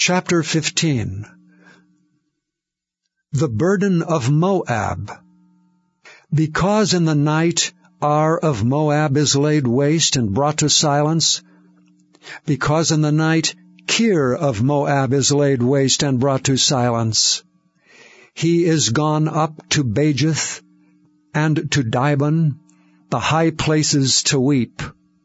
Chapter 15. The burden of Moab. Because in the night Ar of Moab is laid waste and brought to silence, because in the night Kir of Moab is laid waste and brought to silence, he is gone up to Bajith and to Dibon, the high places to weep.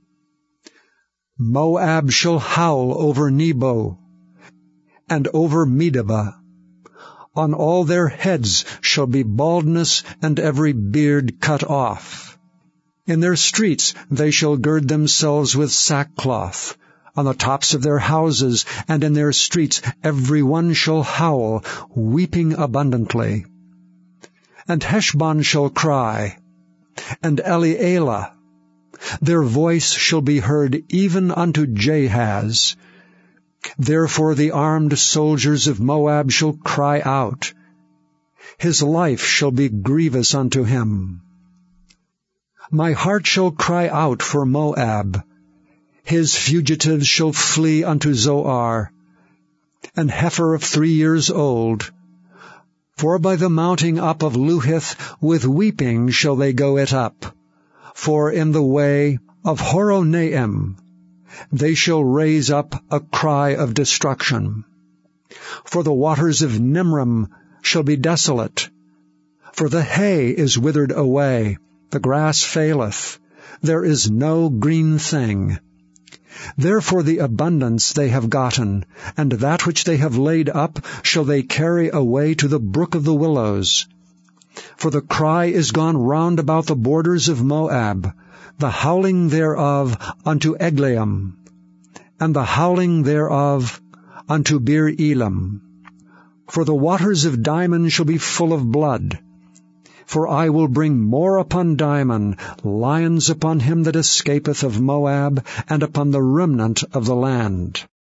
Moab shall howl over Nebo and over Medeba. On all their heads shall be baldness and every beard cut off. In their streets they shall gird themselves with sackcloth. On the tops of their houses and in their streets every one shall howl, weeping abundantly. And Heshbon shall cry, and Elealeh. Their voice shall be heard even unto Jahaz. Therefore the armed soldiers of Moab shall cry out. His life shall be grievous unto him. My heart shall cry out for Moab. His fugitives shall flee unto Zoar, an heifer of 3 years old. For by the mounting up of Luhith with weeping shall they go it up. For in the way of Horonaim they shall raise up a cry of destruction. For the waters of Nimrim shall be desolate. For the hay is withered away, the grass faileth, there is no green thing. Therefore the abundance they have gotten, and that which they have laid up shall they carry away to the brook of the willows. For the cry is gone round about the borders of Moab, the howling thereof unto Eglaim, and the howling thereof unto Beer Elam. For the waters of Dimon shall be full of blood. For I will bring more upon Dimon, lions upon him that escapeth of Moab, and upon the remnant of the land.